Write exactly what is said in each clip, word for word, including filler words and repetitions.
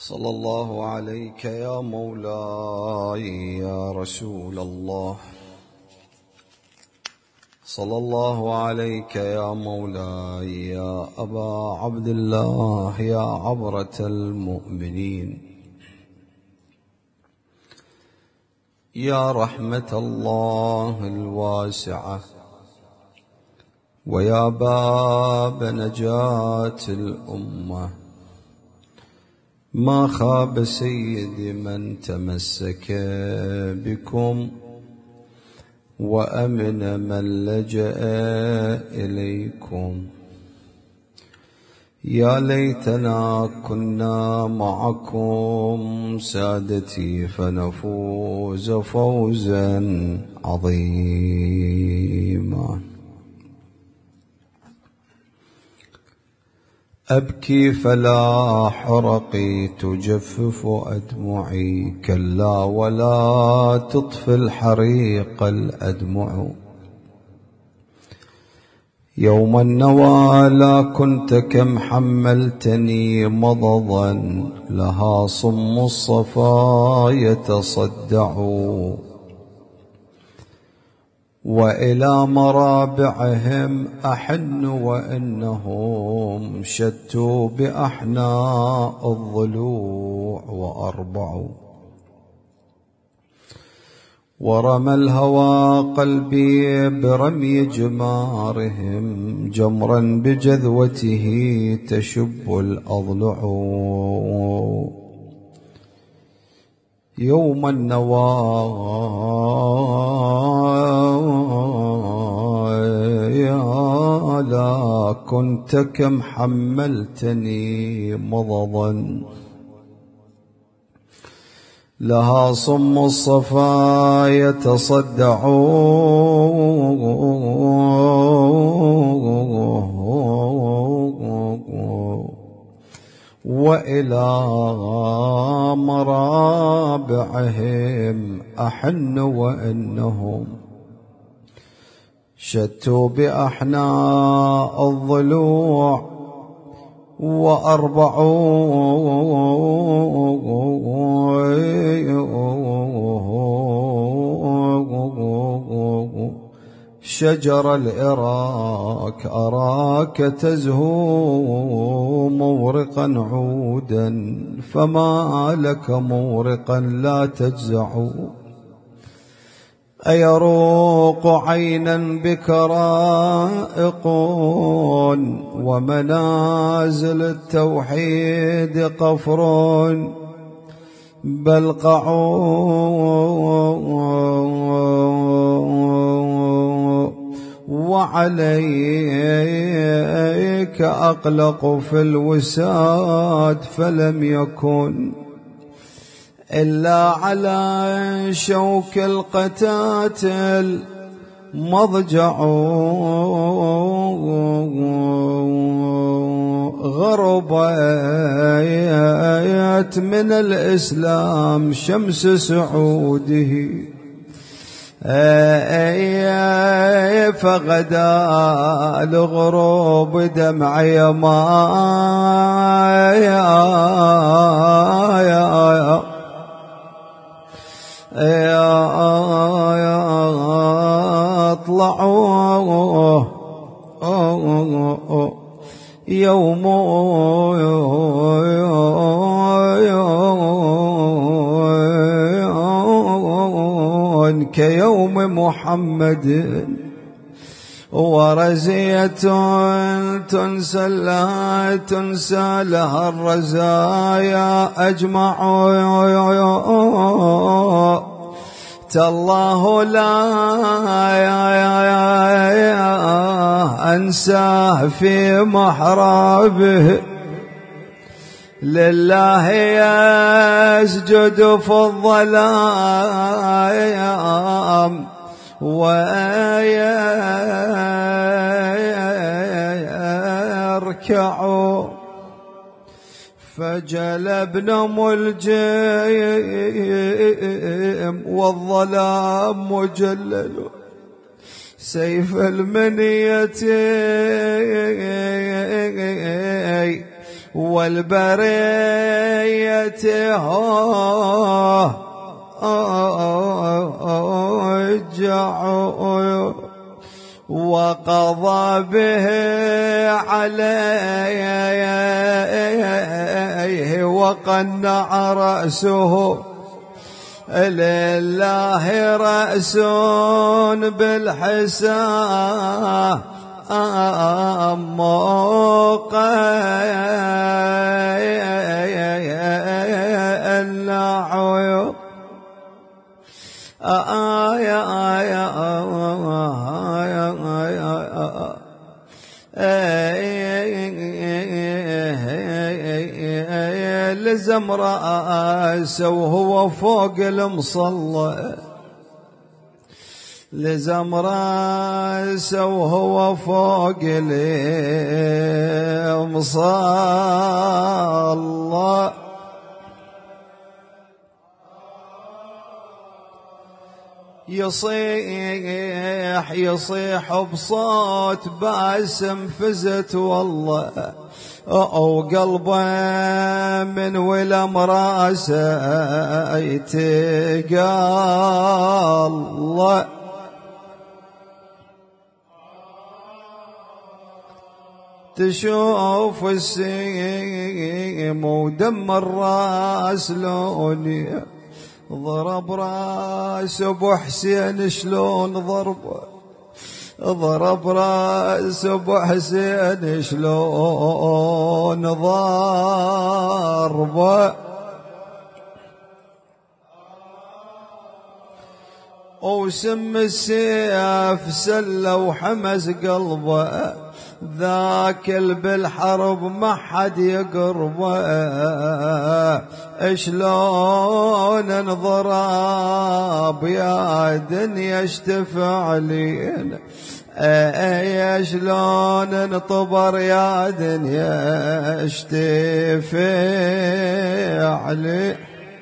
صلى الله عليك يا مولاي يا رسول الله، صلى الله عليك يا مولاي يا أبا عبد الله يا عبرة المؤمنين، يا رحمة الله الواسعة ويا باب نجاة الأمة. ما خاب سيدي من تمسك بكم، وأمن من لجأ إليكم. يا ليتنا كنا معكم سادتي فنفوز فوزا عظيما. أبكي فلا حرقي تجفف أدمعي، كلا ولا تطفي الحريق الأدمع. يوم النوى لا كنت كم حملتني مضضا، لها صم الصفا يتصدع. وإلى مرابعهم أحن وإنهم شتوا بأحناء الضلوع وأربعوا. ورمى الهوى قلبي برمي جمارهم، جمرا بجذوته تشب الأضلع. يوم النوى يا لا كنت كم حملتني مضضا، لها صم الصفا يتصدع. وإلى مرابعهم أحن وإنهم شتوا بأحناء الضلوع وأربعوا. شجر الإراك أراك تزهو مورقا عودا، فما لك مورقا لا تجزع. أيروق عينا بك رائق، ومنازل التوحيد قفر بلقعوا. وعليك أقلق في الوساد، فلم يكن إلا على شوك القتاتل مضجع. غربت من الإسلام شمس سعوده، فغدا الغروب دمع يا اطلعوا. يوم كيوم محمد، ورزية تنسى لا تنسى لها الرزايا أجمع. تالله لا أنساه في محرابه، لله يسجد في الظلام ويركع. فجلبنا ملجم والظلام مجلل، سيف المنية والبرية هجعوا وقضى به عليه وقنع رأسه لله رأس بالحساب موقع آية آية لزم رأسه وهو فوق المصلى لزم رأسه وهو فوق المصلى يصيح يصيح بصوت باسم فزت والله أو قلبه من ولم راسه يتقال تشوف السيم ودم الراس لوني ضرب راس ابو حسين شلون ضربه ضرب راس ابو حسين شلون ضربه وسم السيف سله وحمس قلبه ذاك بالحرب ما حد يقربه شلون انضرب يا دنيا اشتفع لينا يا شلون انطبر يا دنيا اشتفع لي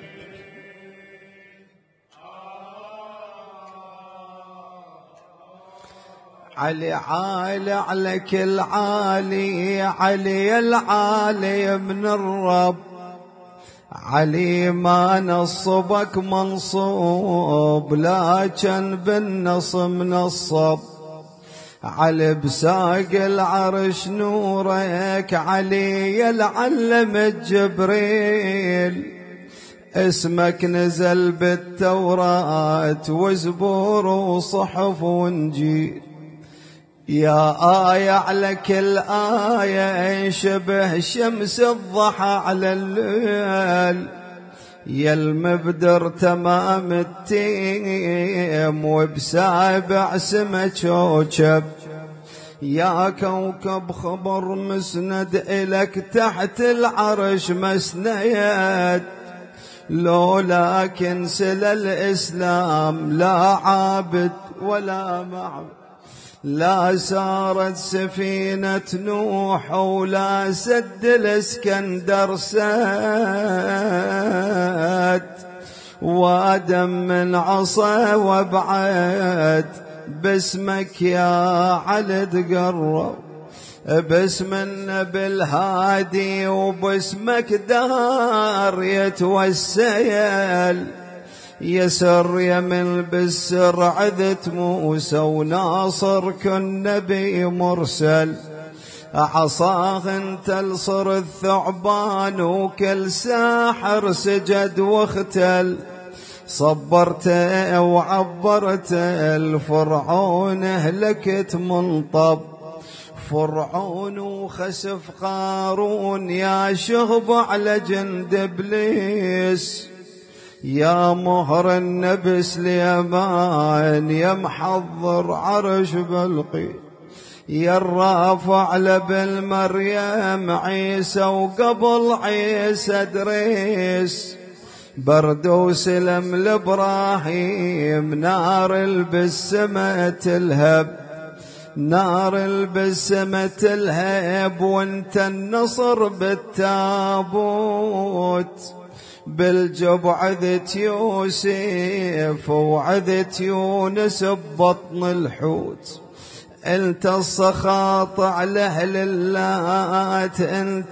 علي عالي على كل عالي علي العالي من الرب علي ما نصبك منصوب لكن بالنص منصب علي بساق العرش نورك علي العلم جبريل اسمك نزل بالتوراة وزبور وصحف وانجيل يا آية على كل آية شبه شمس الضحى على الليل يا المبدر تمام التيم وبسابع سما كوكب يا كوكب خبر مسند إلك تحت العرش مسنيد لولا كنسل الإسلام لا عابد ولا معبد لا سارت سفينة نوح ولا سد الاسكندر سد وادم من عصا وابعد باسمك يا علي تقرب باسم النبي الهادي وباسمك دار يتوسل يسر يمن بالسر عذت موسى وناصر كن نبي مرسل عصاه انت الصر الثعبان وكل ساحر سجد واختل صبرت وعبرت الفرعون اهلكت منطب فرعون وخسف قارون يا شهب على جند ابليس يا مهر النبي سليمان يا محضر عرش بلقيس يا الرافع لبن مريم عيسى وقبل عيسى دريس برد وسلم لابراهيم نار البسمة تلهب نار البسمة تلهب وانت النصر بالتابوت بالجب عذت يوسف وعذت يونس ببطن الحوت انت السخاط على اهل اللات، انت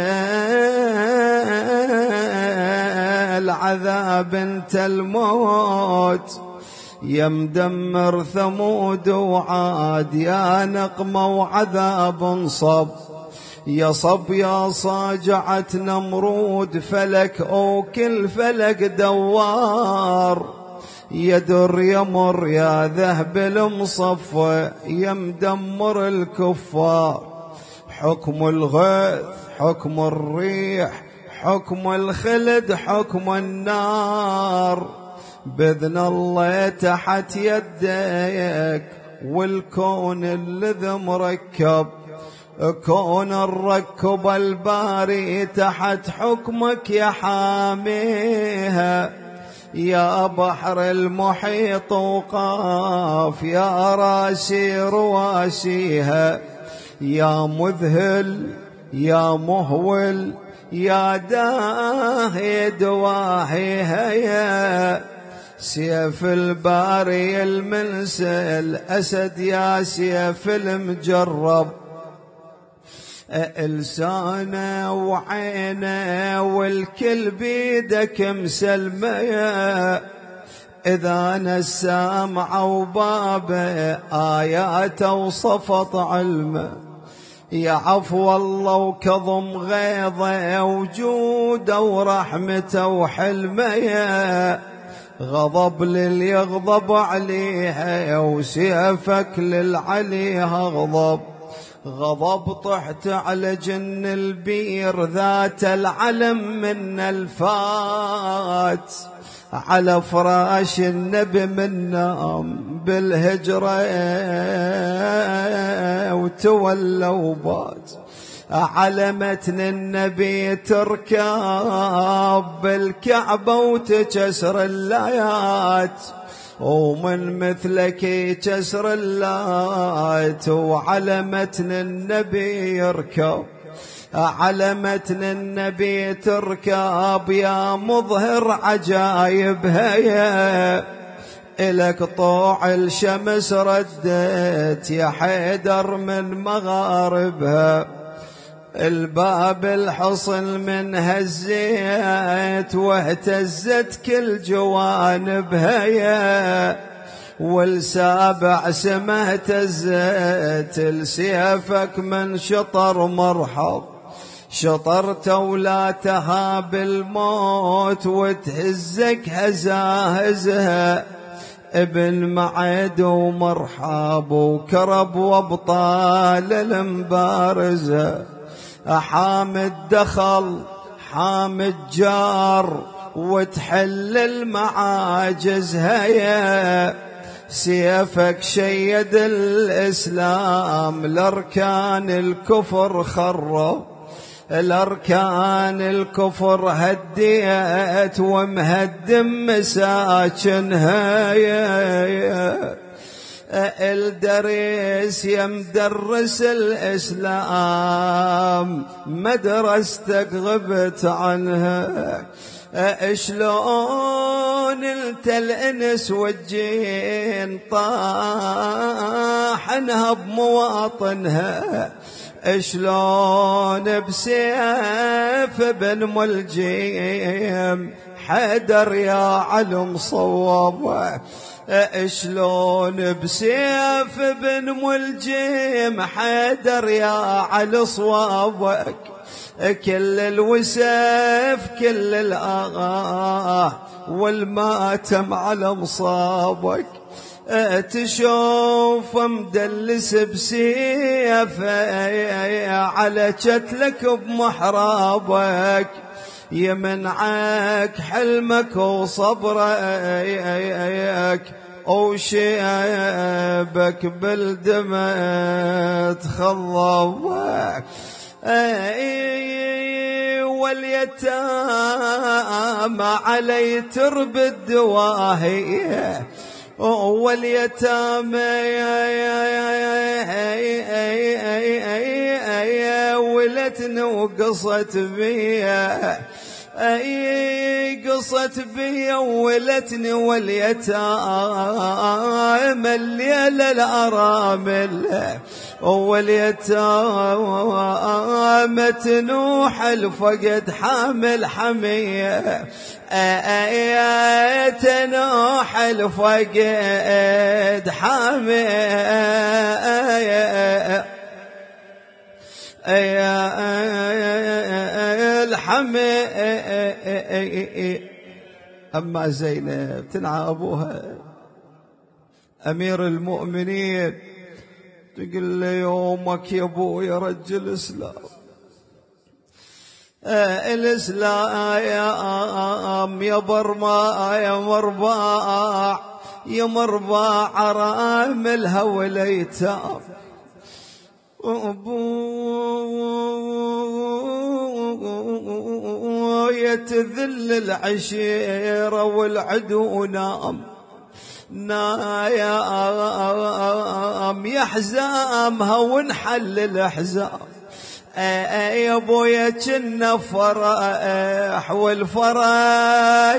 العذاب انت الموت، يا مدمر ثمود وعاد، يا نقمة وعذاب صب، يا صب يا صاجعة نمرود، فلك او كل فلك دوار، يا در يمر يا ذهب المصفى، يا مدمر الكفار، حكم الغيث حكم الريح حكم الخلد حكم النار، بإذن الله تحت يديك، والكون الذي مركب، كون الركب الباري تحت حكمك يا حاميها، يا بحر المحيط وقاف، يا راسي رواسيها، يا مذهل يا مهول يا داهي دواهيها، يا سيف الباري المنسل أسد، يا سيف المجرب، لسانه وعينه والكل بيدك مسلمه، إذا نسامع وبابه آياته وصفط علمه، يا عفو الله وكظم غيظه، وجوده ورحمته وحلمه، غضب للي يغضب عليها، وسيفك للعليها غضب، غضب طحت على جن البير، ذات العلم من الفات، على فراش النبي من نام بالهجرة وتولى وبات، على متن النبي تركب بالكعبة وتكسر اللايات، ومن مثلك يكسر اللات، وعلى متن النبي يركب، على متن النبي تركب، يا مظهر عجائبها، يا إلك طوع الشمس ردت يا حيدر من مغاربها، الباب الحصن من هزيت واهتزت كل جوانبها، يا والسابع سمه اهتزت لسيفك من شطر مرحب، شطرت ولا تهاب الموت وتهزك هزاهزها، ابن معد ومرحب وكرب وابطال المبارزه، حامد دخل حامد جار وتحل المعاجز، هيا سيفك شيد الإسلام، الأركان الكفر خرب، الأركان الكفر هديت ومهدم مساكنها، يا الدرس يا مدرس الإسلام، مدرستك غبت عنها، شلون انت الانس والجين طاحنها بمواطنها، شلون بسيف بن ملجم حيدر يا علم صوب، شلون بسيف بن ملجم حيدر يا علي صوابك، كل الوسيف كل الآغاه والماتم على مصابك، تشوف مدلس بسيف على شتلك بمحرابك، يمنعك حلمك وصبرك، وشيبك بالدمع تخضبك، واليتامى علي ترب الدواهي، واليتامى ولتني وقصت بيا، اي قصت بي ولتني واليتامى الليلة الأرامل واليتامى تنوح الفقد حامل حمية تنوح الفقد حمية الحمي. أما زينب تنعى أبوها أمير المؤمنين تقول له يومك يا أبو يا رجل الإسلام الإسلام يا برما يا مرباع يا مرباع راملها والأيتام يتذل العشيرة والعدو نام نايم يحزامها ونحل الأحزام يا ابويا كنا فرح والفرح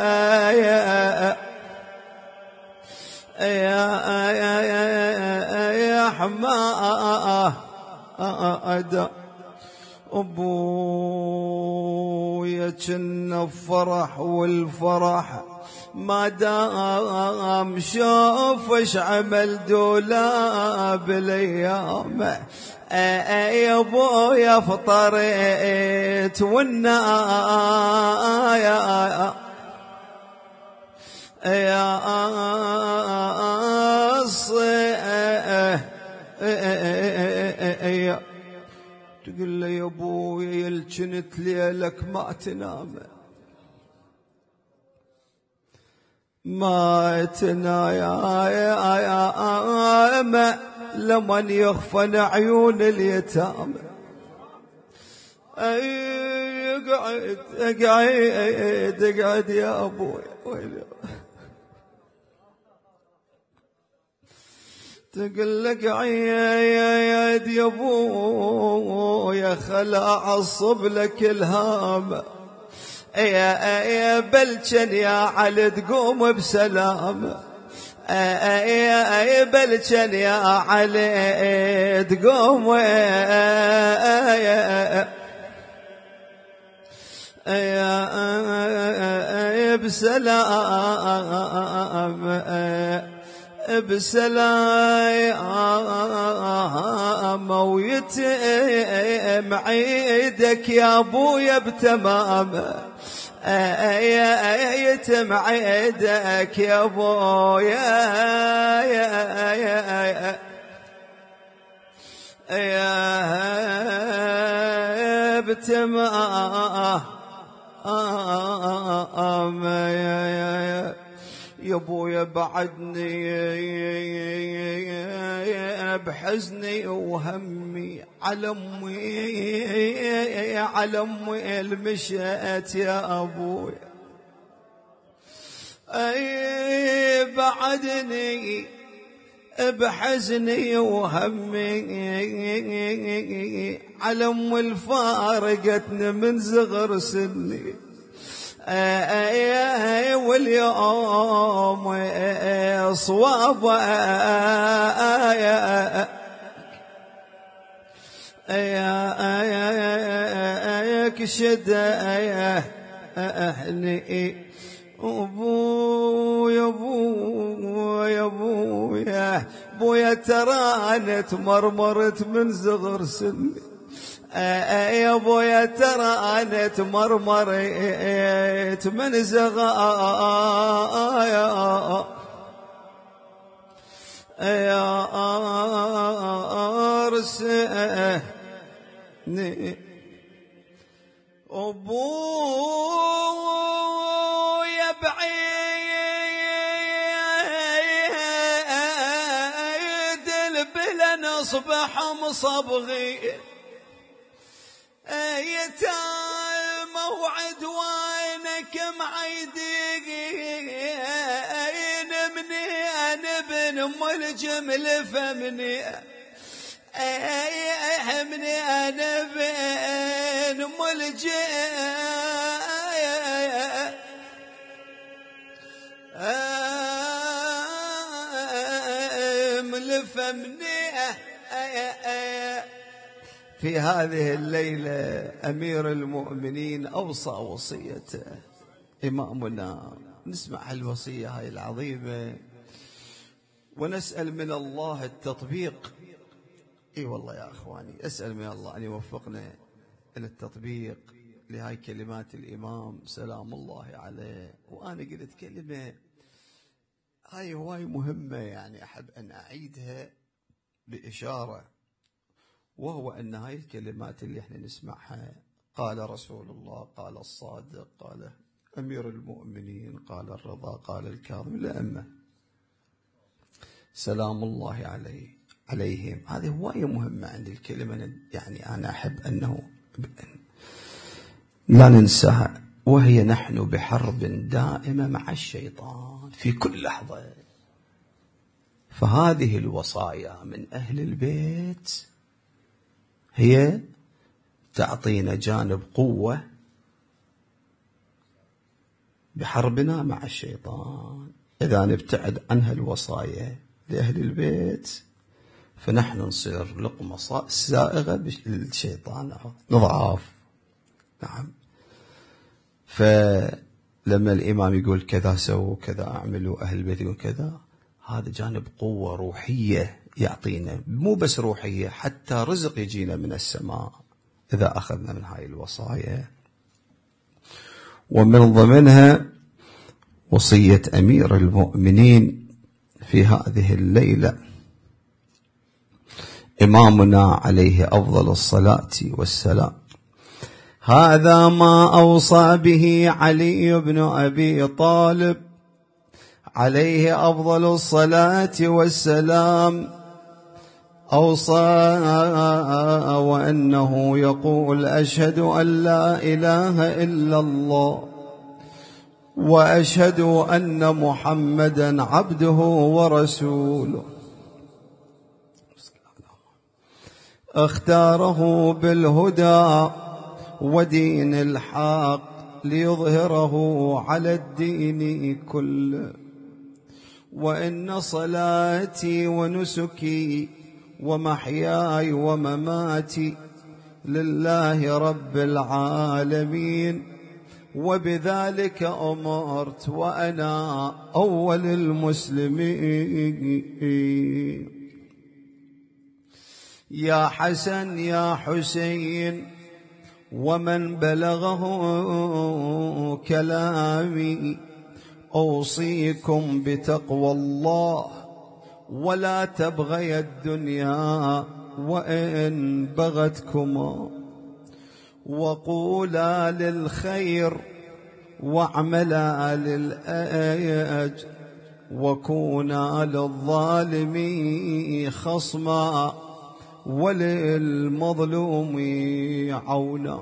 يا حماه أبويا كنا فرح والفرح ما دام شوف اش عمل دولاب الايام يا ابويا فطريت والنايا يا يا تقول لي يا ابويا يلجنت ليلك ما تنام ما تنام لمن يخفن عيون اليتامى اقعد اقعد اقعد يا ابويا تقول لك عيد يا ابويا خلا اعصب لك الهام يا يا بلشن يا علي تقوم بسلام يا بلشن يا علي تقوم يا بسلام بسلام ويتم عيدك يا ابويا بتمام يتم عيدك يا ابويا يا بتمام يا يا ابويا بعدني بحزني وهمي على امي على امي المشيت يا ابويا اي بعدني بحزني وهمي على امي الفارقتني من صغر سني واليوم صواب يكشد أهلي أبويا أبويا أبويا أبويا ترى أنا تمرمرت من صغر سني يا ابويا ترى انا تمرمرت من زغايا يا ارسني ابويا بعيد البلن اصبح مصبغي يتام موعد وينك معيدين مني انا بن ام الجمل فمني مني انا بن ام الجمل منيه في هذه الليلة أمير المؤمنين أوصى وصيته إمامنا. نسمع الوصية هاي العظيمة ونسأل من الله التطبيق. اي والله يا اخواني، اسأل من الله ان يوفقنا الى التطبيق لهاي كلمات الامام سلام الله عليه. وانا قلت كلمة هاي هواي مهمة، يعني احب ان اعيدها باشارة، وهو ان هاي الكلمات اللي احنا نسمعها قال رسول الله، قال الصادق، قال امير المؤمنين، قال الرضا، قال الكاظم، الائمة سلام الله عليه عليهم. هذه هواية مهمة عند الكلمة، يعني أنا أحب أنه لا ننساها، وهي نحن بحرب دائمة مع الشيطان في كل لحظة. فهذه الوصايا من أهل البيت هي تعطينا جانب قوة بحربنا مع الشيطان. إذا نبتعد عنها الوصايا لأهل البيت فنحن نصير لقمة سائغة للشيطان، نضعاف. نعم. فلما الإمام يقول كذا سووا كذا أعملوا، أهل البيت يقول كذا، هذا جانب قوة روحية يعطينا، مو بس روحية، حتى رزق يجينا من السماء إذا أخذنا من هاي الوصايا. ومن ضمنها وصية أمير المؤمنين في هذه الليلة إمامنا عليه أفضل الصلاة والسلام: هذا ما أوصى به علي بن أبي طالب عليه أفضل الصلاة والسلام. أوصى وأنه يقول: أشهد أن لا إله إلا الله وأشهد أن محمدا عبده ورسوله، اختاره بالهدى ودين الحق ليظهره على الدين كله. وإن صلاتي ونسكي ومحياي ومماتي لله رب العالمين، وبذلك أمرت وأنا أول المسلمين. يا حسن يا حسين ومن بلغه كلامي، أوصيكم بتقوى الله ولا تبغي الدنيا وإن بغتكما، وقولا للخير واعملا للأجر، وكونا للظالم خصما وللمظلوم عونا.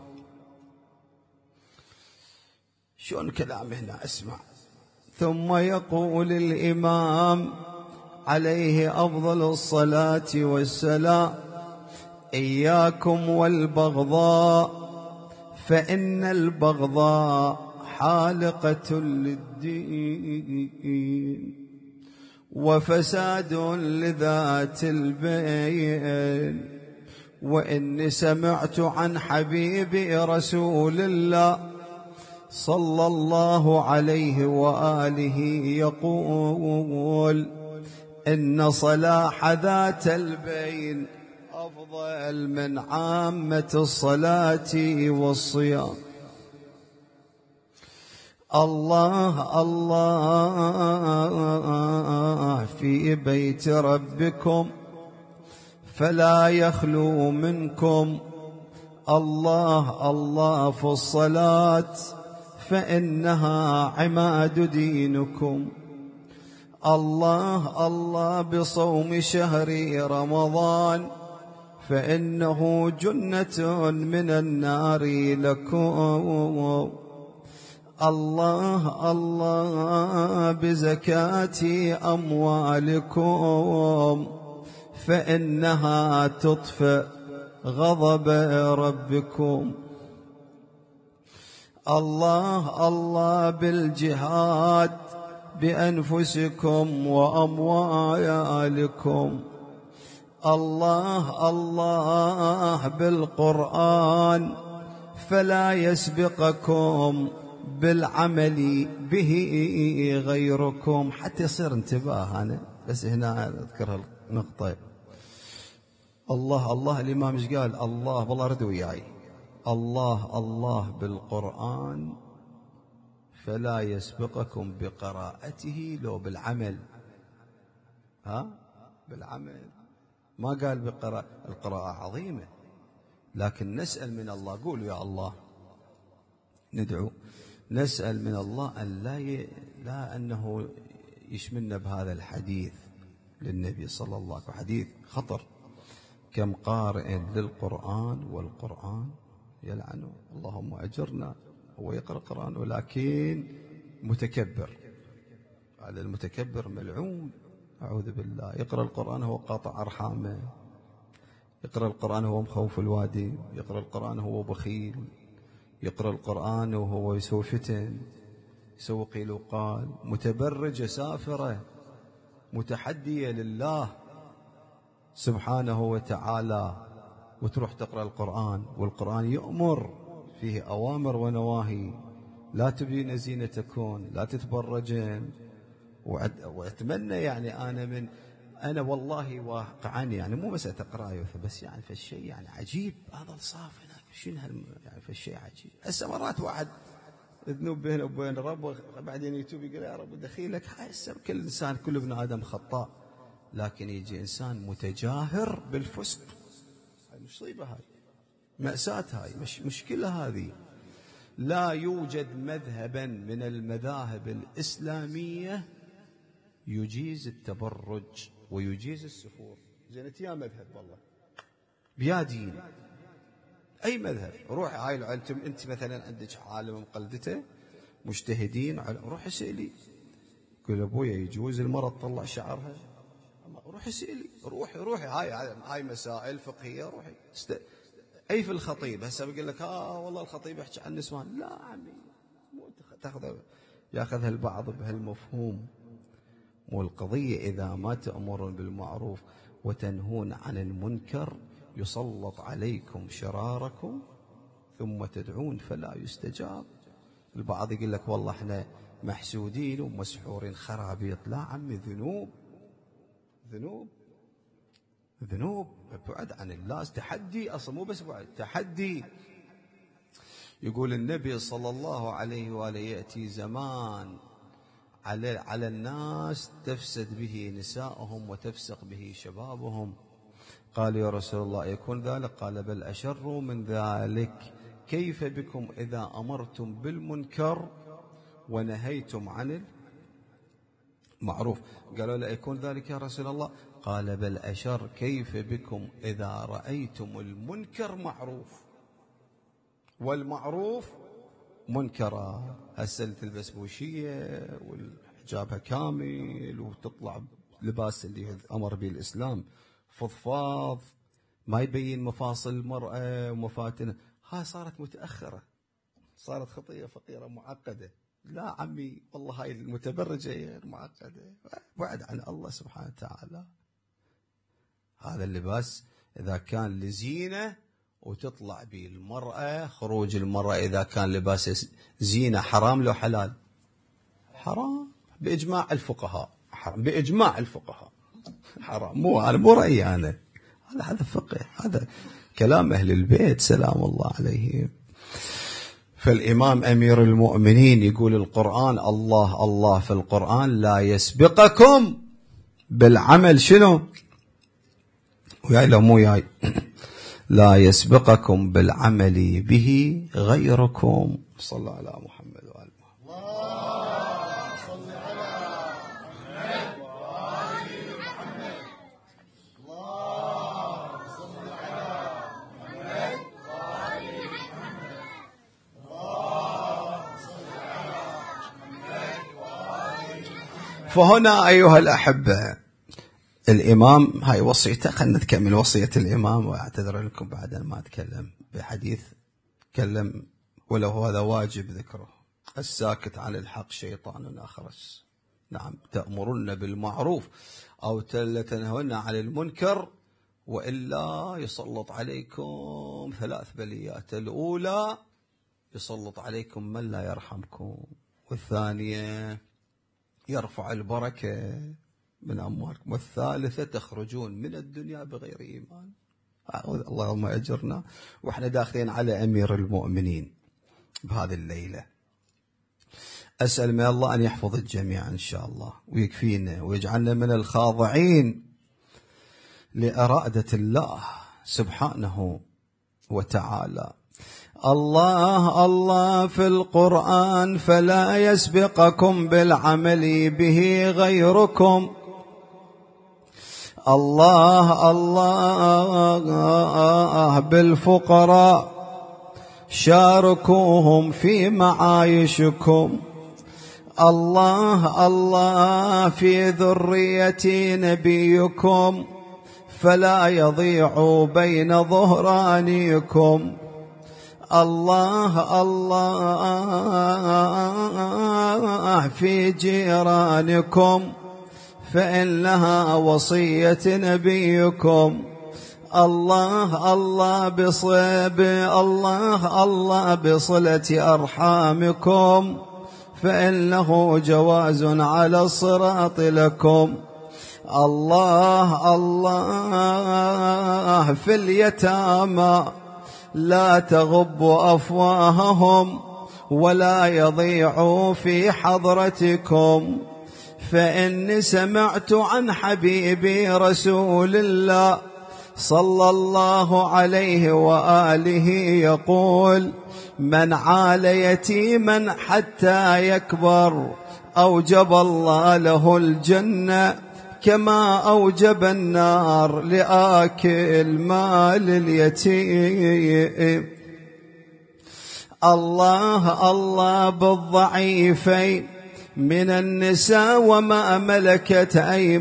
شلون كلام هنا؟ اسمع. ثم يقول الإمام عليه أفضل الصلاة والسلام: إياكم والبغضاء، فإن البغضاء حالقة للدين وفساد لذات البين. وإني سمعت عن حبيبي رسول الله صلى الله عليه وآله يقول: إن صلاح ذات البين أفضل من عامة الصلاة والصيام. الله الله في بيت ربكم فلا يخلو منكم، الله الله في الصلاة فإنها عماد دينكم، الله الله بصوم شهر رمضان فإنه جنة من النار لكم، الله الله بزكاة أموالكم فإنها تطفئ غضب ربكم، الله الله بالجهاد بأنفسكم وأموالكم الله الله بالقرآن فلا يسبقكم بالعمل به غيركم. حتى يصير انتباه، أنا بس هنا أذكر النقطة. الله الله الإمام ايش قال؟ الله والله رد وياي، الله الله بالقرآن فلا يسبقكم بقراءته لو بالعمل. ها بالعمل، ما قال بقراءة. القراءة عظيمة، لكن نسأل من الله، قولوا يا الله، ندعو نسأل من الله أن لا ي... لا أنه يشملنا بهذا الحديث للنبي صلى الله عليه وسلم، حديث خطر. كم قارئ للقرآن والقرآن يلعنه. اللهم أجرنا. هو يقرأ القرآن ولكن متكبر، هذا المتكبر ملعون، أعوذ بالله. يقرأ القرآن هو قاطع أرحامه، يقرأ القرآن هو مخوف الوادي، يقرأ القرآن هو بخيل، يقرأ القرآن وهو يسوي فتن، يسوي قيل وقال، متبرجة سافرة متحدية لله سبحانه وتعالى، وتروح تقرأ القرآن، والقرآن يؤمر فيه أوامر ونواهي. لا تبدين زينتكن، لا تتبرجن. وأتمنى يعني أنا من أنا والله واقعا يعني مو بس أقرأ بس يعني في الشيء يعني عجيب هذا الصاف هناك شنو يعني في الشيء عجيب. هسه مرات واحد ذنوب بينه وبين ربه، بعدين يتوب يقول يا رب دخيلك. هسه كل إنسان كل ابن آدم خطاء، لكن يجي إنسان متجاهر بالفسق، مصيبة هاي، مأساة هاي، مش مشكلة هذه. لا يوجد مذهبا من المذاهب الإسلامية يجيز التبرج ويجيز السفور. زين يا مذهب والله بيا دين، أي مذهب روح هاي العلم. أنت مثلا عندك عالم مقلدته مجتهدين، روح اسألي، قل أبويا يجوز المرأة تطلع شعرها؟ روح اسألي، روحي روحي هاي هاي مسائل فقهية، روحي است... أي في الخطيب. هسه بقول لك آه والله الخطيب يحكي عن النسوان، لا عمي مو تاخذ ياخذها البعض بهالمفهوم. والقضية إذا ما تأمرون بالمعروف وتنهون عن المنكر يسلط عليكم شراركم ثم تدعون فلا يستجاب. البعض يقول لك والله احنا محسودين ومسحورين خرابيط، لا عمي، ذنوب ذنوب ذنوب بعد عن الله، تحدي أصلا، مو بس بعد، تحدي. يقول النبي صلى الله عليه وآله يأتي زمان على على الناس تفسد به نساءهم وتفسق به شبابهم. قال يا رسول الله يكون ذلك؟ قال بل أشر من ذلك. كيف بكم إذا أمرتم بالمنكر ونهيتم عن المعروف؟ قالوا لا يكون ذلك يا رسول الله. قال بل أشر، كيف بكم إذا رأيتم المنكر معروف والمعروف منكرا؟ هسه تلبس بوشية والحجابها كامل وتطلع لباس اللي أمر به الإسلام فضفاض ما يبين مفاصل المرأة ومفاتنها، هاي صارت متأخرة، صارت خطية فقيرة معقدة. لا عمي والله هاي المتبرجة معقدة، بعد عن الله سبحانه وتعالى. هذا اللباس إذا كان لزينة وتطلع به المرأة، خروج المرأة إذا كان لباس زينة حرام لو حلال؟ حرام بإجماع الفقهاء، حرام بإجماع الفقهاء، حرام. مو أنا مو رأيي أنا، هذا هذا فقه، هذا كلام أهل البيت سلام الله عليهم. فالإمام أمير المؤمنين يقول القرآن الله الله في القرآن لا يسبقكم بالعمل. شنو وياي لو مو ياي؟ لا يسبقكم بالعمل به غيركم. صلى على محمد وآل محمد. اللهم صل على محمد وآل محمد. اللهم صل على محمد وآل محمد. اللهم صل على محمد وآل محمد. فهنا أيها الأحبة الإمام هاي وصيته، خلنا نكمل وصية الإمام، وأعتذر لكم بعد أن ما أتكلم بحديث تكلم ولو هذا واجب ذكره. الساكت عن الحق شيطان أخرس. نعم، تأمرن بالمعروف أو تنهون عن المنكر وإلا يسلط عليكم ثلاث بليات. الأولى يسلط عليكم من لا يرحمكم، والثانية يرفع البركة من أموالكم، والثالثة تخرجون من الدنيا بغير إيمان. اللهم أجرنا وإحنا داخلين على أمير المؤمنين بهذه الليلة. أسأل من الله أن يحفظ الجميع إن شاء الله ويكفينا ويجعلنا من الخاضعين لإرادة الله سبحانه وتعالى. الله الله في القرآن فلا يسبقكم بالعمل به غيركم. الله الله بالفقراء شاركوهم في معايشكم. الله الله في ذرية نبيكم فلا يضيعوا بين ظهرانيكم. الله الله في جيرانكم فإنها وصية نبيكم. الله الله بصلب الله الله بصلة أرحامكم فإنه جواز على الصراط لكم. الله الله في اليتامى لا تغبوا أفواههم ولا يضيعوا في حضرتكم، فإني سمعت عن حبيبي رسول الله صلى الله عليه وآله يقول: من عال يتيما حتى يكبر أوجب الله له الجنة كما أوجب النار لآكل مال اليتيم. الله الله بالضعيفين من النساء وما ملكت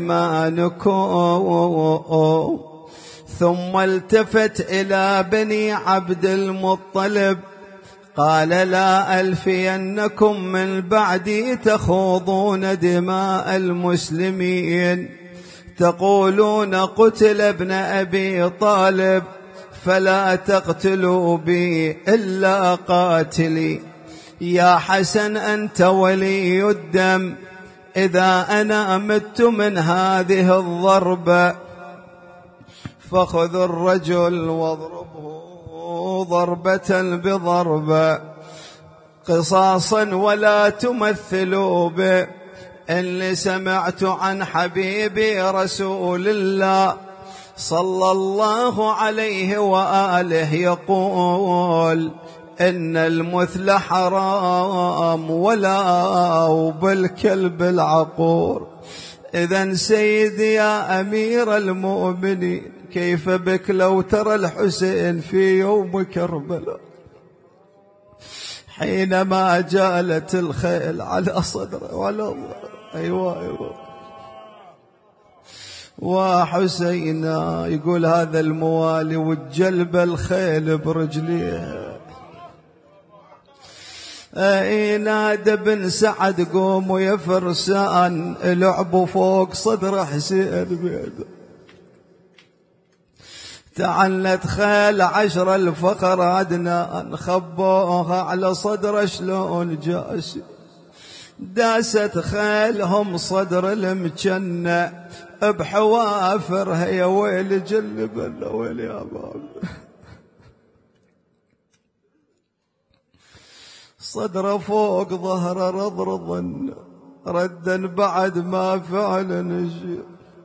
أيمانكم. ثم التفت إلى بني عبد المطلب قال: لا ألفينكم من بعدي تخوضون دماء المسلمين، تقولون قتل ابن أبي طالب، فلا تقتلوا بي إلا قاتلي. يا حسن أنت ولي الدم، إذا أنا مت من هذه الضربة فخذ الرجل واضربه ضربة بضربة قصاصا ولا تمثلوا به. إني سمعت عن حبيبي رسول الله صلى الله عليه وآله يقول: إن المثل حرام ولو بالكلب العقور. إذن سيدي يا أمير المؤمنين، كيف بك لو ترى الحسين في يوم كربلاء حينما جالت الخيل على صدره وعلى الله. أيوة أيوة وحسينا يقول هذا الموالي وتجلب الخيل برجليه. اي نادى بن سعد قوموا يا فرسان لعبوا فوق صدر حسين بيده. تعنت خيل عشر الفخر عدنان خبوها على صدر شلون جاسي. داست خيلهم صدر المجنة بحوافرها يا ويل جلبنا ويل يا باب. صدر فوق ظهر رضرضا ردا بعد ما فعل نجي.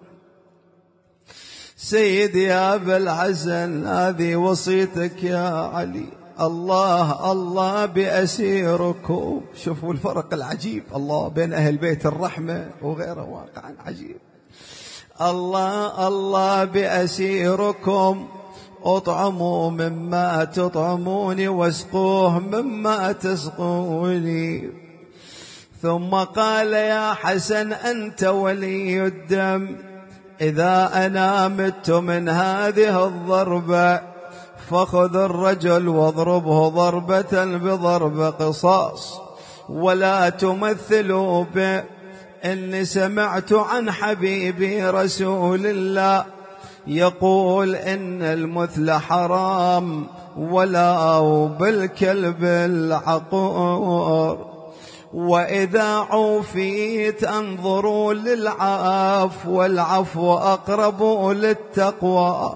سيدي يا أبا الحسن هذه وصيتك يا علي. الله الله بأسيركم. شوفوا الفرق العجيب الله بين أهل بيت الرحمة وغيره، واقعا عجيب. الله الله بأسيركم اطعموا مما تطعموني واسقوه مما تسقوني. ثم قال: يا حسن أنت ولي الدم، إذا أنا مت من هذه الضربة فخذ الرجل واضربه ضربة بضرب قصاص ولا تمثلوا به. إني سمعت عن حبيبي رسول الله يقول إن المثل حرام ولو بالكلب العقور، وإذا عوفيت أنظروا للعفو والعفو أقرب للتقوى.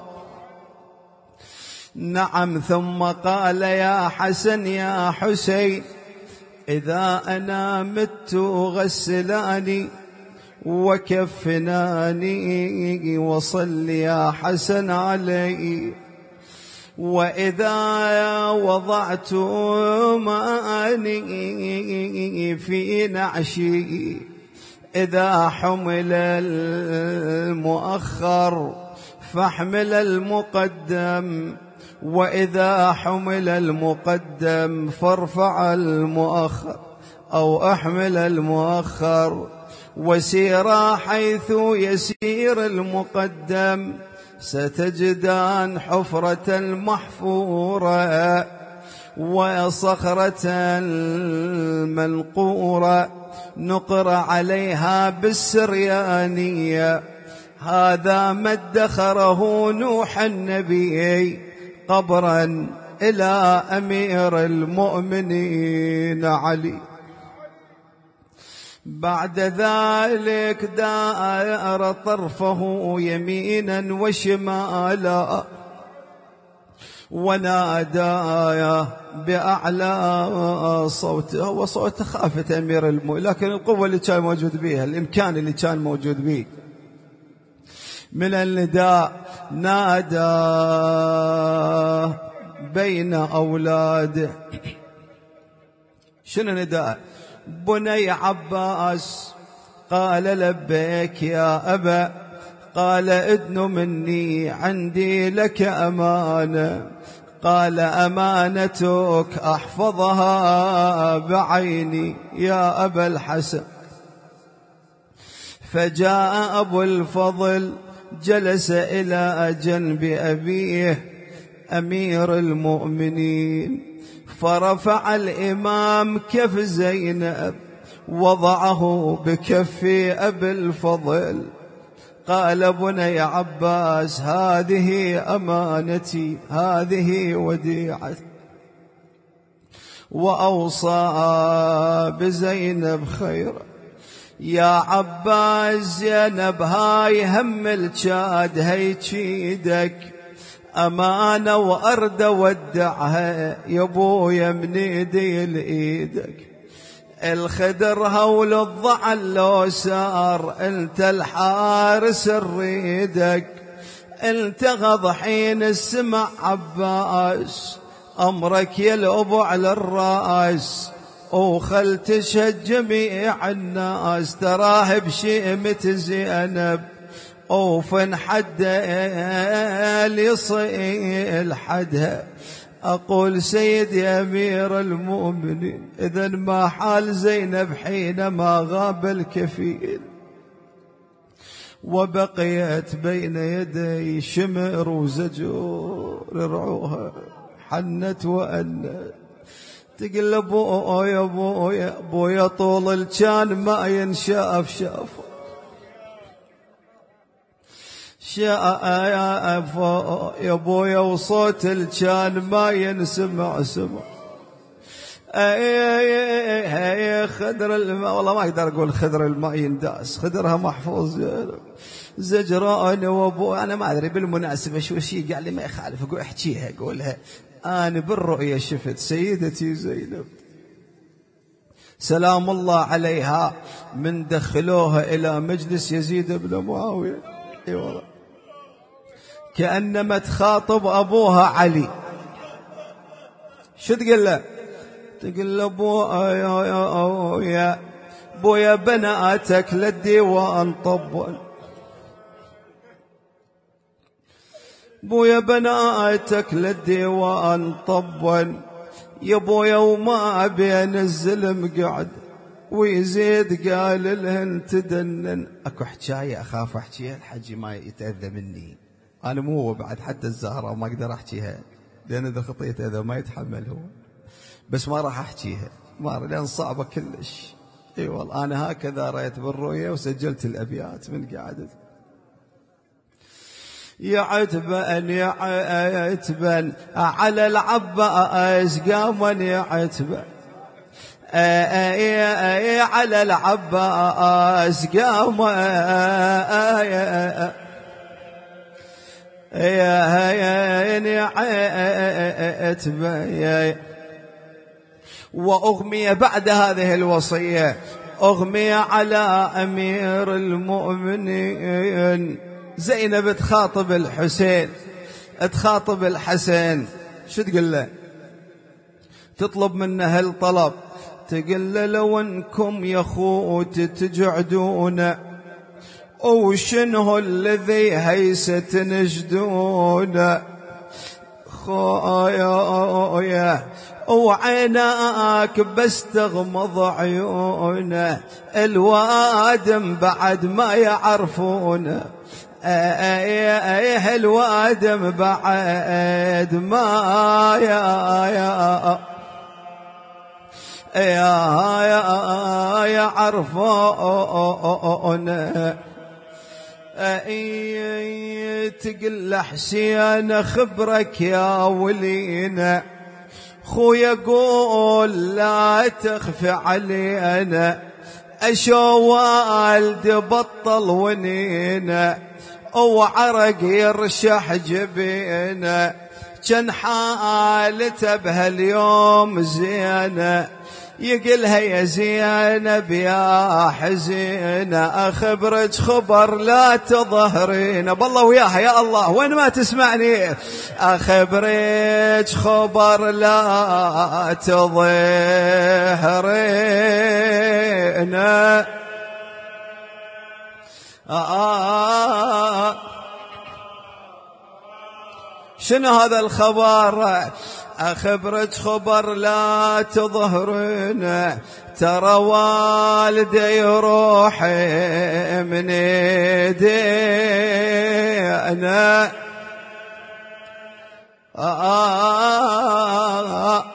نعم. ثم قال يا حسن يا حسين إذا أنا مت غسلاني وكفناني وصل يا حسن علي، وإذا وضعت ماني في نعشي إذا حمل المؤخر فاحمل المقدم، وإذا حمل المقدم فارفع المؤخر أو احمل المؤخر، وسيرا حيث يسير المقدم ستجدان حفرة محفورة وصخرة منقورة نقر عليها بالسريانية، هذا ما ادخره نوح النبي قبرا إلى أمير المؤمنين علي. بعد ذلك دار طرفه يمينا وشمالا ونادى بأعلى صوته، وصوت خافة أمير المؤمنين، لكن القوة اللي كان موجود بها، الإمكان اللي كان موجود به من النداء، نادى بين أولاده. شنو نداء؟ بني عباس. قال لبيك يا أبا. قال ادن مني عندي لك أمانة. قال أمانتك أحفظها بعيني يا أبا الحسن. فجاء أبو الفضل جلس إلى جنب أبيه أمير المؤمنين، فرفع الإمام كف زينب وضعه بكف أبي الفضل. قال بني عباس هذه أمانتي، هذه وديعتي. وأوصى بزينب خيرا. يا عباس زينب هاي هم الجاد هي تشيدك أمانة وأرد ودعها يا ابويا من ايدي لإيدك. الخدر هول الضعن لو سار انت الحارس الريدك. انت غض حين السمع عباس أمرك يلعب على الرأس، وخل تشهد جميع الناس تراه بشيمة زينب، وفن حد يصيل حدها. أقول سيدي أمير المؤمنين إذن ما حال زينب حينما غاب الكفيل، وبقيت بين يدي شمر وزجور رعوها حنت وأنت تقل أبويا أبويا أبويا طول الكان ما ينشاف شافه شاء يا أفا يا أبويا وصوت الكان ما ينسمع سمع. اي خدر الماء والله ما اقدر اقول خدر الماء ينداس، خدرها محفوظ زجران وابو. انا ما ادري بالمناسبه شو شيء قال لي ما يخالف، اقول احكيها اقولها. انا بالرؤيا شفت سيدتي زينب سلام الله عليها من دخلوها الى مجلس يزيد بن معاويه، اي والله كانما تخاطب ابوها علي. شو تقول له؟ تقول له ابويا يا ابويا بناتك للديوان طبل، ابويا بناتك للديوان طبل يا ابويا وما بين الزلم قعد. ويزيد قال لهن تدنن. اكو حكايه اخاف احكيها الحجي ما يتاذى مني، انا مو بعد حتى الزهراء ما اقدر احكيها لان اذا خطيت هذا ما يتحمل هو، بس ما راح احكيها ما لان صعبه كلش. اي والله انا هكذا رايت بالرؤيا وسجلت الابيات من قعدت. يعتبن يعتبن على العباس قاما يعتبن على العباس قاما يعتبن. وأغمي بعد هذه الوصية أغمي على أمير المؤمنين. زينب تخاطب الحسين تخاطب الحسن، شو تقول له؟ تطلب منه هالطلب، تقول له لو انكم يا خوت تجعدون وشنه الذي هيس تنجدون خويا وعيناك بس تغمض عيونه الوادم بعد ما يعرفون ايه الوادم بعد ما يا يا يا يعرفون. تقل حسين خبرك يا ولينا خويا قول لا تخفي علينا اشو والد بطل ونينا وعرق يرشح جبينا كان حالته بهاليوم زينه يقلها يا زينب يا حزينة أخبرك خبر لا تظهرين. بالله وياها يا الله وين ما تسمعني أخبرك خبر لا تظهرين. آه شنو هذا الخبر؟ أخبرك خبر لا تظهرنا ترى والدي يروح من ايدينا. آه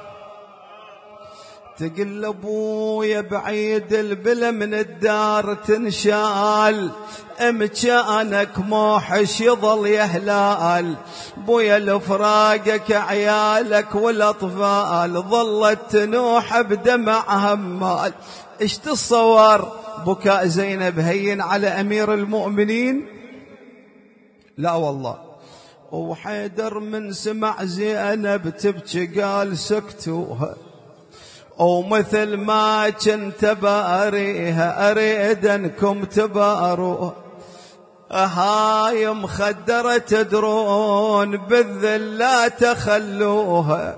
تقل ابويا بعيد البلا من الدار تنشال امكانك موحش يظل يهلال بويا لفراقك عيالك والاطفال ظلت تنوح بدمع همال. ايش تتصور بكاء زينب هين على امير المؤمنين؟ لا والله. وحيدر من سمع زينب تبكي قال سكتوها ومثل ما كنت باريها أريد أنكم تباروها. هاي مخدرة تدرون بالذل لا تخلوها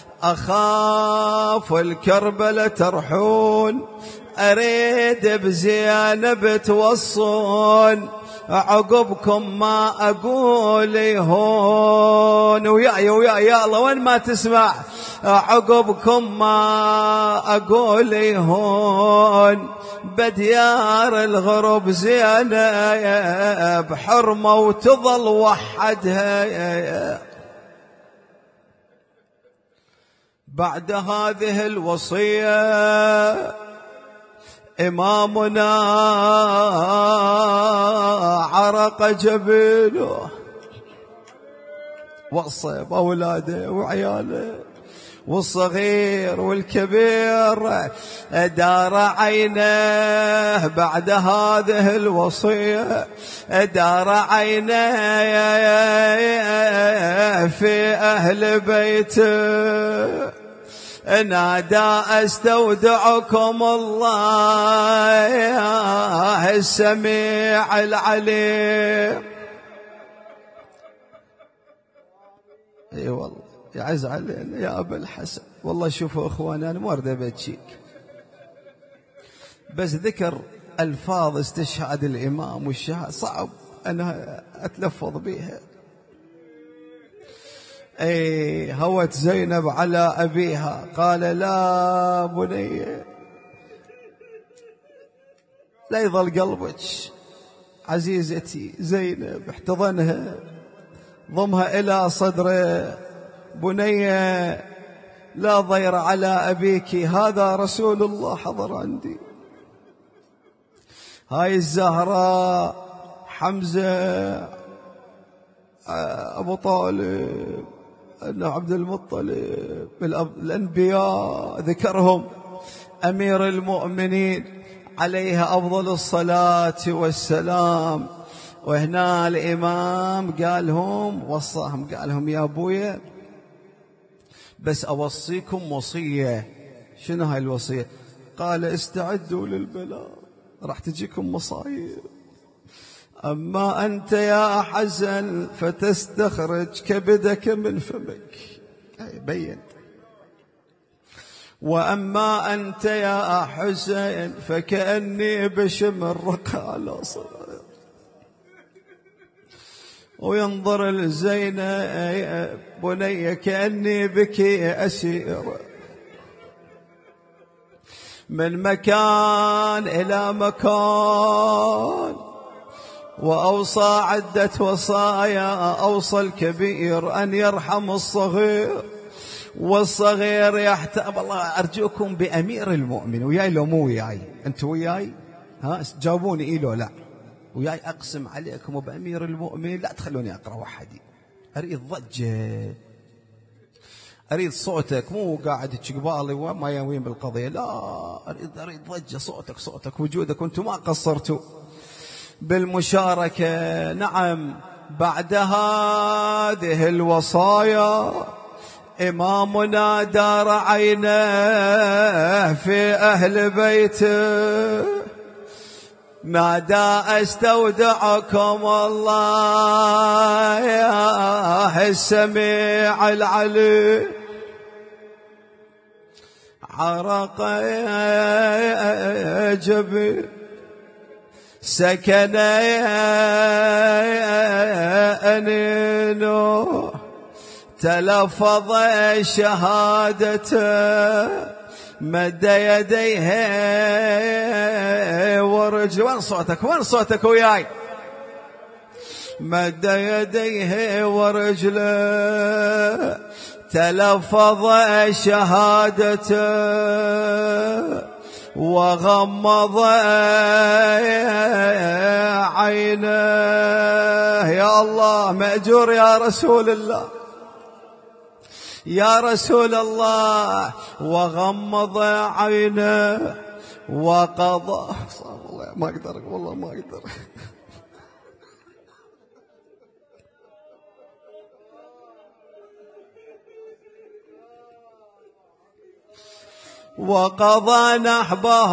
أخاف الكربلة ترحون أريد بزينب توصون عقبكم ما أقول هون. وياي وياي يا الله وين ما تسمع عقبكم ما أقول هون بديار الغرب زينب حرمة وتظل وحدها. بعد هذه الوصية إمامنا عرق جبينه وصى بأولاده وعياله والصغير والكبير دار عينه بعد هذه الوصية دار عينه في أهل بيته نادى استودعكم الله السميع العليم. اي والله يعز علينا يا ابا الحسن. والله شوفوا اخواني انا مو اريد ابكيك بس ذكر الفاظ استشهاد الامام والشهاده صعب انا اتلفظ بها. اي هوت زينب على ابيها قال لا بني لا يظل قلبك عزيزتي زينب احتضنها ضمها الى صدره بنية لا ضير على ابيك هذا رسول الله حضر عندي. هاي الزهراء حمزة أبو طالب، أن عبد المطلب، الأنبياء ذكرهم أمير المؤمنين عليه أفضل الصلاة والسلام. وهنا الإمام قالهم وصاهم، قالهم يا أبويا بس أوصيكم وصية. شنو هاي الوصية؟ قال استعدوا للبلاء، راح تجيكم مصايب. أما أنت يا حسن فتستخرج كبدك من فمك، بين. وأما أنت يا حسين فكأني بشمرك على صدرك. وينظر الزينب بني كأني بك أسير، من مكان إلى مكان. وأوصى عدة وصايا، أوصى الكبير أن يرحم الصغير، والصغير يحتاب. الله أرجوكم بأمير المؤمن، وياي لو مو وياي؟ أنتوا وياي؟ ها جاوبوني إيه لو لا وياي؟ أقسم عليكم وبأمير المؤمن لا تخلوني أقرأ وحدي. أريد ضجة، أريد صوتك، مو قاعد تشقبالي وما يوين بالقضية، لا أريد أريد ضجة، صوتك صوتك وجودك، وأنتم ما قصرتوا بالمشاركة. نعم، بعد هذه الوصايا إمامنا دار عينه في أهل بيته، نادى استودعكم الله يا السميع العليم. عرق جبين سكن أنينه، تلفظ شهادته، مد يديه ورجله. وين صوتك؟ وين صوتك وياي؟ مد يديه ورجله، تلفظ شهادته، وغمض عينه. يا الله مأجور يا رسول الله، يا رسول الله. وغمض عينه وقضى. والله ما أقدر، والله ما أقدر. وقضى نحبه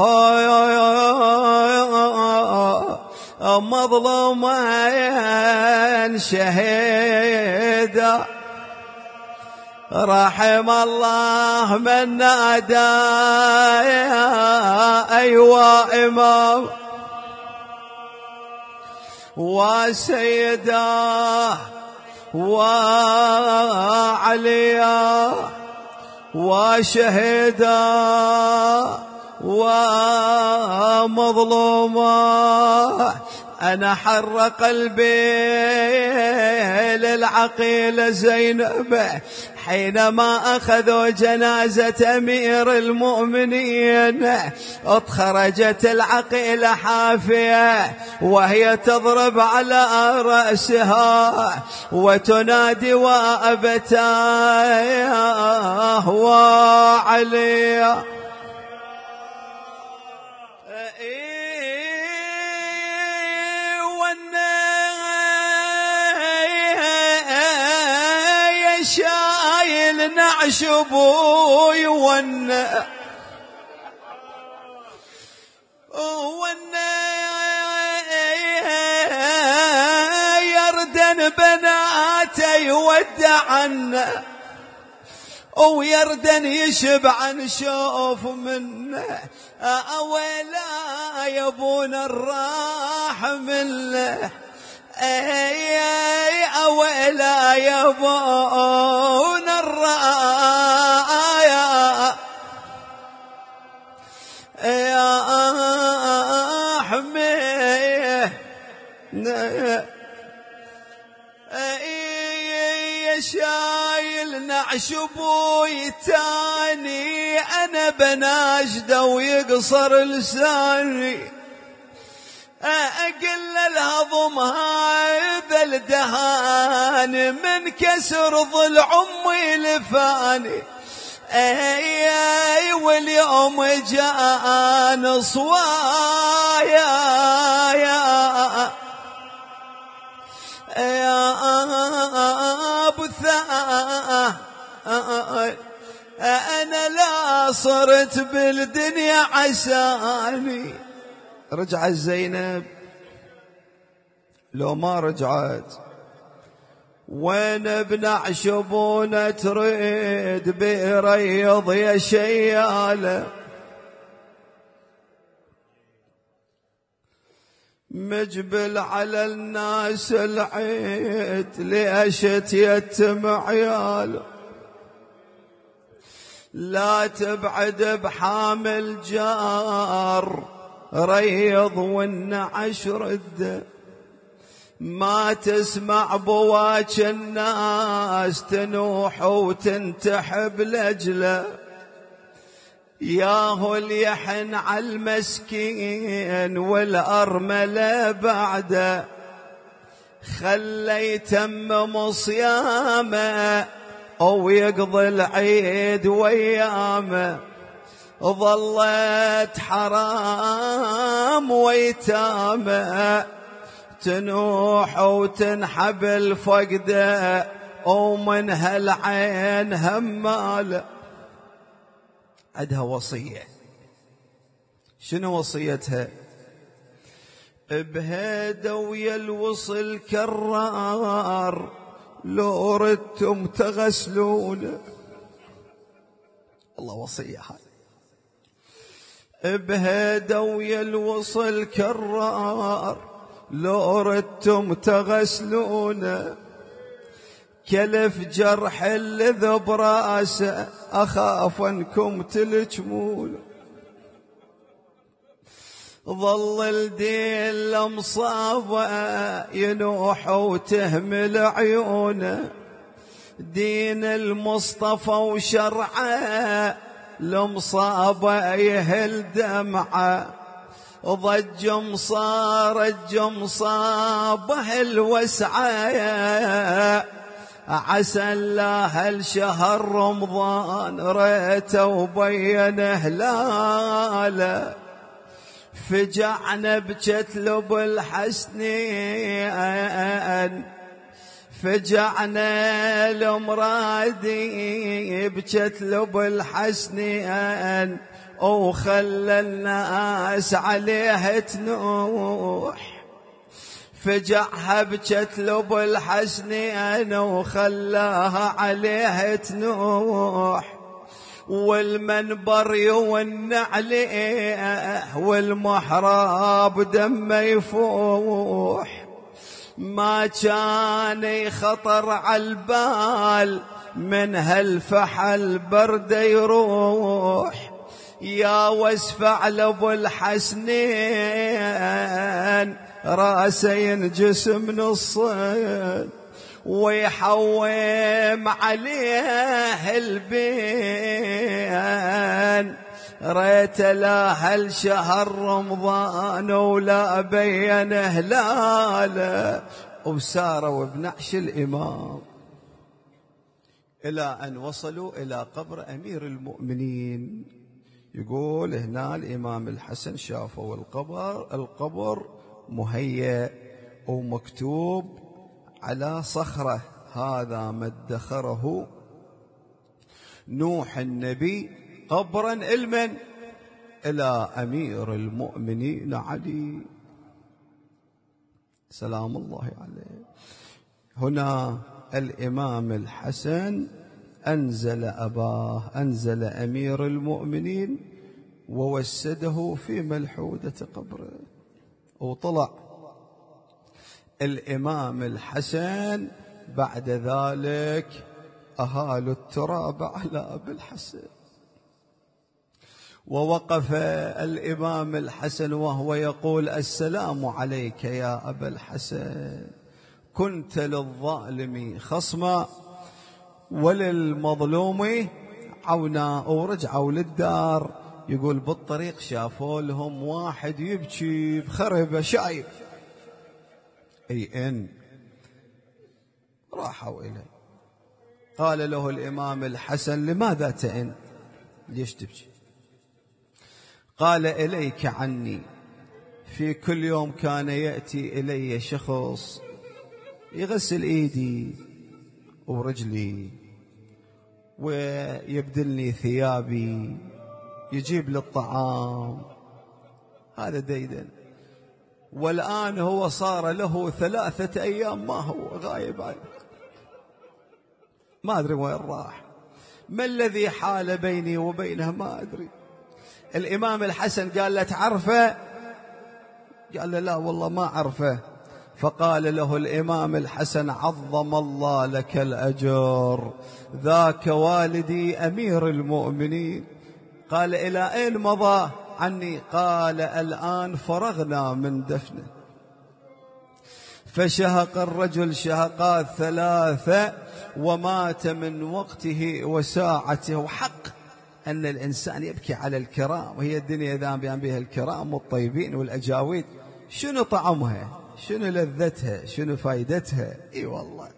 مظلوما شهيدا، رحم الله من نادى أيوا إمام وسيدا وعليا وشهيدا ومظلوما. أنا حر قلبي للعقيل زينب حينما أخذوا جنازة أمير المؤمنين، خرجت العقيلة حافية وهي تضرب على رأسها وتنادي وأبتاه وعليا. نعش بوي ون ون يردن بناته يودعن، ويردن يشبع نشوف منه. أولا يبون الراح منه، اي اويلا يبون الرايا يا حميه اي شايل نعش بوي تاني، انا بناشده ويقصر لساني. أقل الهضم هذا الدهان من كسر ضلع أمي لفاني. اي اي واليوم جاء نصوايا يا يا ابو ثاه انا لا صرت بالدنيا عساني. رجعت زينب لو ما رجعت وين ابن عشبونة تريد بيريض يا شيالة. مجبل على الناس العيد ليشت يتم عياله. لا تبعد بحامل جار ريض والنعش رده. ما تسمع بواج الناس تنوح وتنتحب لجله. ياهو اليحن على المسكين والأرملة بعده. خلي يتمم صيامه أو يقضي العيد ويامه. ظلت حرام ويتامه تنوح وتنحبل فقده ومن هالعين هماله. عندها وصية. شنو وصيتها؟ بهيدا ويا الوصل كرار لو ردتم تغسلون. الله وصية هاي. بهيدا ويا الوصل كرار لو ردتم تغسلون. كلف جرح اللذب راسه أخاف أنكم تلجمون. ظل الدين لمصابة ينوح وتهمل عيونه. دين المصطفى وشرعه لمصابة يهل دمعه. ضج مصار الجمصابه الوسعه. عسى الله الشهر رمضان ريته وبين هلاله. فجعنا بكتلب الحسنين فجعنا المرادي بكتلب الحسنين. وخلى الناس عليه تنوح. فجعها بكتلب الحسنين وخلاها عليه تنوح. والمنبر يونع عليه والمحراب دم يفوح. ما كان يخطر على البال من هالفحل برد يروح. يا واسفع لابو الحسنين راسه ينجسم نصين. ويحوم عليه البين. ريت لا هالشهر رمضان ولا بين هلاله. وساروا بنعش الإمام إلى أن وصلوا إلى قبر أمير المؤمنين. يقول هنا الإمام الحسن شافوا القبر القبر مهيأ ومكتوب على صخرة. هذا ما ادخره نوح النبي قبرا المن إلى أمير المؤمنين علي سلام الله عليه. هنا الإمام الحسن أنزل أباه أنزل أمير المؤمنين ووسده في ملحودة قبره. وطلع الإمام الحسن بعد ذلك أهالوا التراب على أبي الحسن. ووقف الإمام الحسن وهو يقول السلام عليك يا أبا الحسن. كنت للظالم خصما وللمظلوم عونا. ورجعوا للدار يقول بالطريق شافوا لهم واحد يبكي بخربة شايب، أي إن راحوا إليه. قال له الإمام الحسن لماذا تئن؟ ليش تبكي؟ قال إليك عني، في كل يوم كان يأتي إلي شخص يغسل إيدي ورجلي ويبدلني ثيابي، يجيب لي الطعام، هذا ديدن. والآن هو صار له ثلاثة أيام ما هو غايب عنه، ما أدري وين راح، ما الذي حال بيني وبينه ما أدري. الإمام الحسن قال له تعرفه؟ قال له لا والله ما أعرفه. فقال له الإمام الحسن عظم الله لك الأجر، ذاك والدي أمير المؤمنين. قال إلى أين مضى عني؟ قال الآن فرغنا من دفنه. فشهق الرجل شهقات ثلاثة ومات من وقته وساعته. وحق أن الإنسان يبكي على الكرام، وهي الدنيا إذا بيان بها الكرام والطيبين والأجاويد شنو طعمها، شنو لذتها، شنو فايدتها. اي والله.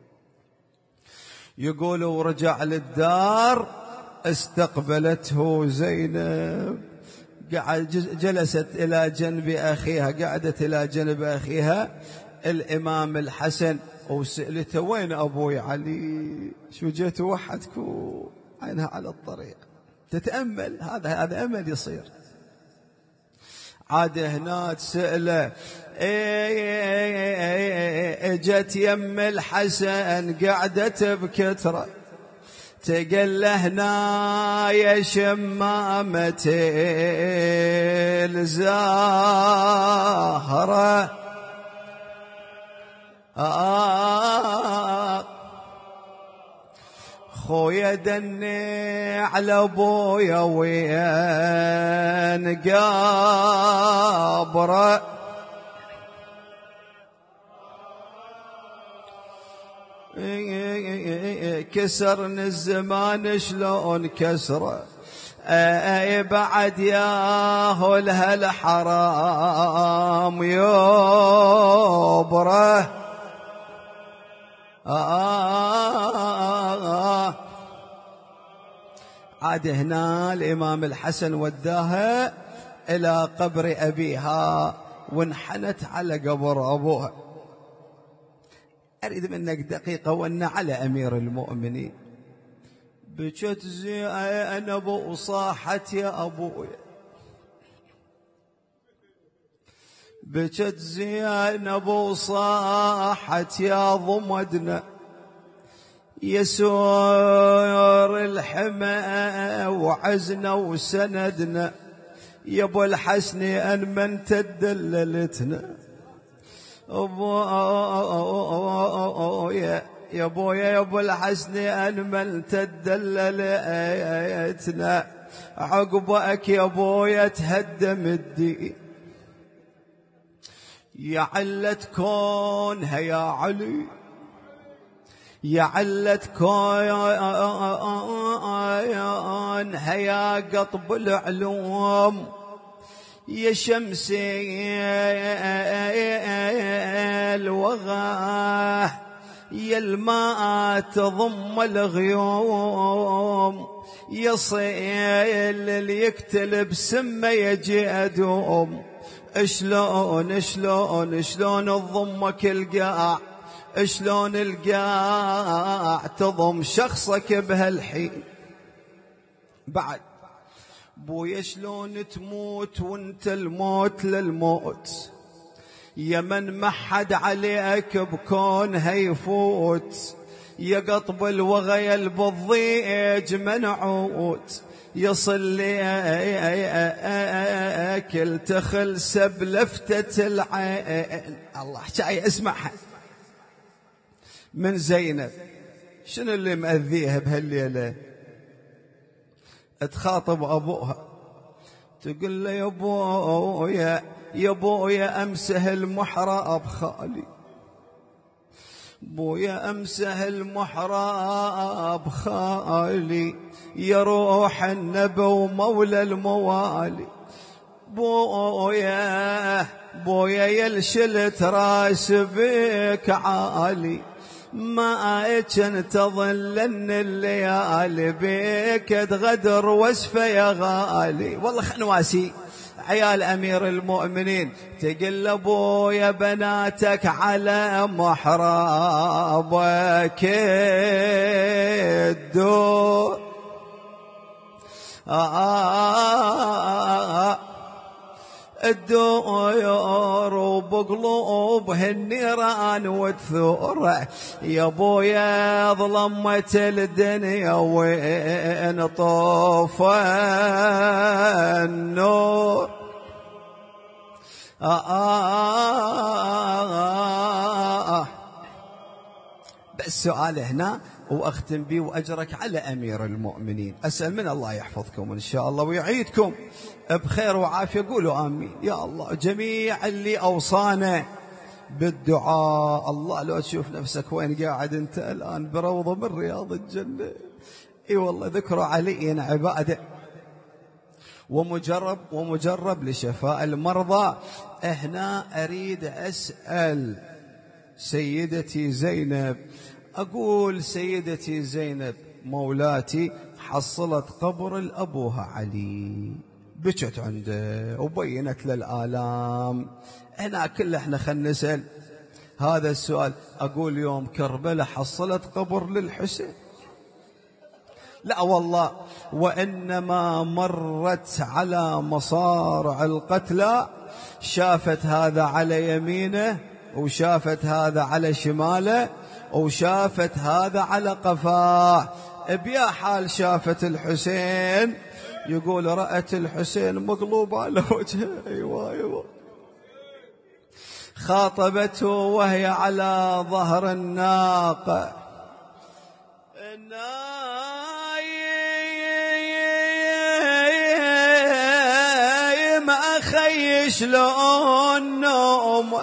يقول ورجع للدار استقبلته زينب، قعد جلست إلى جنب أخيها، قعدت إلى جنب أخيها الإمام الحسن وسألته وين أبوي علي؟ شو جيت وحدكم؟ عينها على الطريق تتأمل، هذا هذا أمل يصير. عاد هنا تسأله اجت يم الحسن قعدت بكترة، تقل له هنا يا شمامة الزهرة آه خويا دني على ابويا وين قابره، كسرني الزمان شلون كسره، اي بعد ياهو الحرام يبره. آه عاد هنا الإمام الحسن وداها إلى قبر أبيها وانحنت على قبر أبوها. أريد منك دقيقة وأن على أمير المؤمنين. بكت زينب وصاحت يا أبويا، بكت زينب وصاحت يا ضمدنا، يسور الحمى وعزنا وسندنا، يا ابو الحسن ان من تدللتنا، يا يا ابويا يا ابو الحسن ان من تدللتنا، عقبك يا ابويا تهدم الدين، يا علة كونها يا علي، يا علة كونها يا قطب العلوم، يا شمسي الوغاه، يا الماء تضم الغيوم، يا صيل اللي يقتل بسمه يجي أدوم، شلون شلون شلون تضمك القاع، شلون القاع تضم شخصك بهالحين. بعد بويا شلون تموت وانت الموت للموت، يا من ما حد عليك بكونها يفوت، يا قطب الوغيل بالضيج منعود، يصلي أكل تخلسب لفتة العين. الله حكاية اسمعها من زينب. شنو اللي مأذيها بهالليلة؟ تخاطب أبوها تقول له يا أبويا يا أبويا أمسه المحراب خالي، بويا أمسه المحراب خالي يا روح النبي ومولى الموالي. بويا بويا يلشلت راس بك عالي ما كنت تظلن الليالي بك تغدر وسفة يا غالي. والله خنواسي عيال أمير المؤمنين تقل أبويا بناتك على محرابك الدور آه الدور وبقلوبه النيران وتثور يا بويا ظلمت الدنيا وين طوف النور. آه آه آه بس سؤال هنا وأختم بي وأجرك على أمير المؤمنين. أسأل من الله يحفظكم إن شاء الله ويعيدكم بخير وعافية. قولوا آمين يا الله. جميع اللي أوصانا بالدعاء الله لو تشوف نفسك وين قاعد أنت الآن بروضة من رياض الجنة. إي والله ذكروا علي عبادة ومجرب ومجرب لشفاء المرضى. هنا أريد أسأل سيدتي زينب. أقول سيدتي زينب مولاتي حصلت قبر الأبوها علي بكت عنده وبينت للآلام. هنا كل احنا خلنا نسأل هذا السؤال. أقول يوم كربلاء حصلت قبر للحسين؟ لا والله. وإنما مرت على مصارع القتلى شافت هذا على يمينه وشافت هذا على شماله وشافت هذا على قفاه. بيا حال شافت الحسين يقول رأت الحسين مقلوب على وجهه. أيوة أيوة. خاطبته وهي على ظهر الناقة. نايم أخي شلون نوم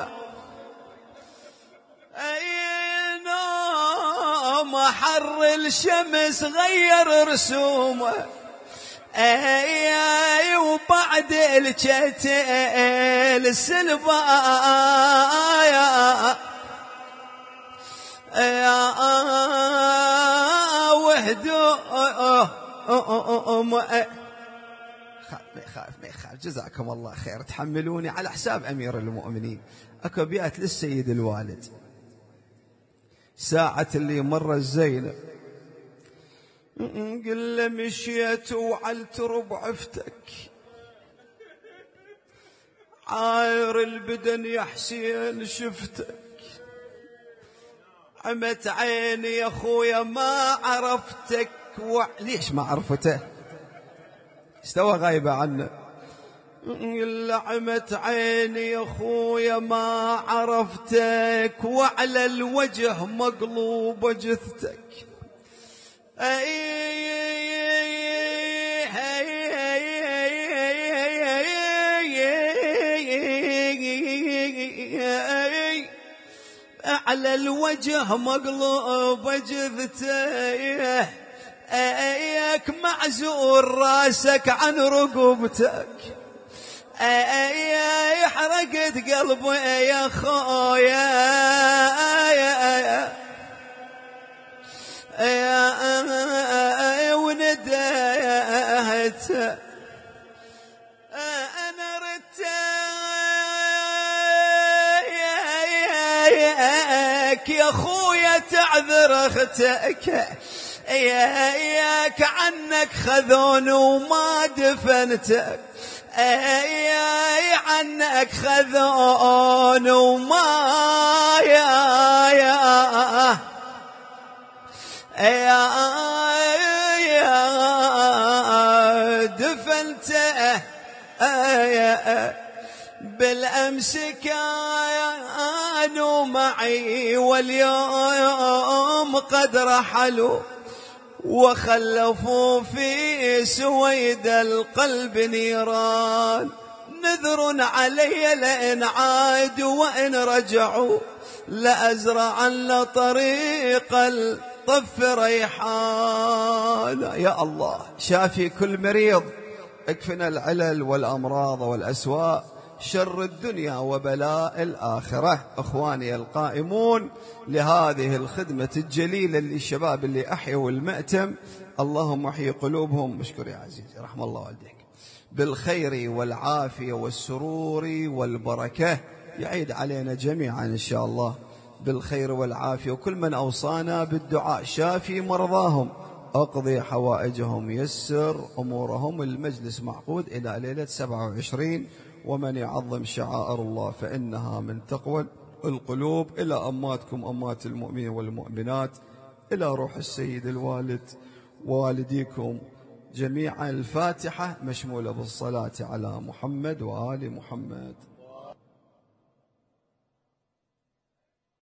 حر الشمس غير رسومه. اي اي وبعد الجتل السلبايا يا وحده خاف خاف ما يخاف. جزاكم الله خير. تحملوني على حساب أمير المؤمنين. اكو بيات للسيد الوالد. ساعة اللي مر زينب قل له مشيت وعلت ربعفتك عاير البدن يا حسين شفتك عمت عيني يا خويا ما عرفتك. و... ليش ما عرفته؟ استوى غايبة عنه. إلا عمت عيني يا خويا ما عرفتك وعلى الوجه مقلوبة جثتك. على الوجه مقلوبة جثتك ايك معزول راسك عن رقبتك. اي حرقت قلبي يا خويا يا وندهت انا ردت يا خويا تعذر اختك اياك عنك خذون وما دفنتك. اي عنك خذون وما يا يا يا يا دفنته بالأمس كانوا معي واليوم قد رحلوا وخلفوا في سويد القلب نيران. نذر علي لئن عادوا وإن رجعوا لأزرعن طريق الطف ريحان. يا الله شافي كل مريض، اكفنا العلل والأمراض والأسواء، شر الدنيا وبلاء الآخرة. أخواني القائمون لهذه الخدمة الجليلة للشباب اللي أحيوا المأتم، اللهم احيي قلوبهم، مشكور يا عزيزي رحم الله والديك، بالخير والعافية والسرور والبركة، يعيد علينا جميعا إن شاء الله بالخير والعافية. وكل من أوصانا بالدعاء شافي مرضاهم، أقضي حوائجهم، يسر أمورهم. المجلس معقود إلى ليلة سبعة وعشرين، ومن يعظم شعائر الله فإنها من تقوى القلوب. إلى أماتكم أمات المؤمنين والمؤمنات، إلى روح السيد الوالد ووالديكم جميعا. الفاتحة مشمولة بالصلاة على محمد وآل محمد.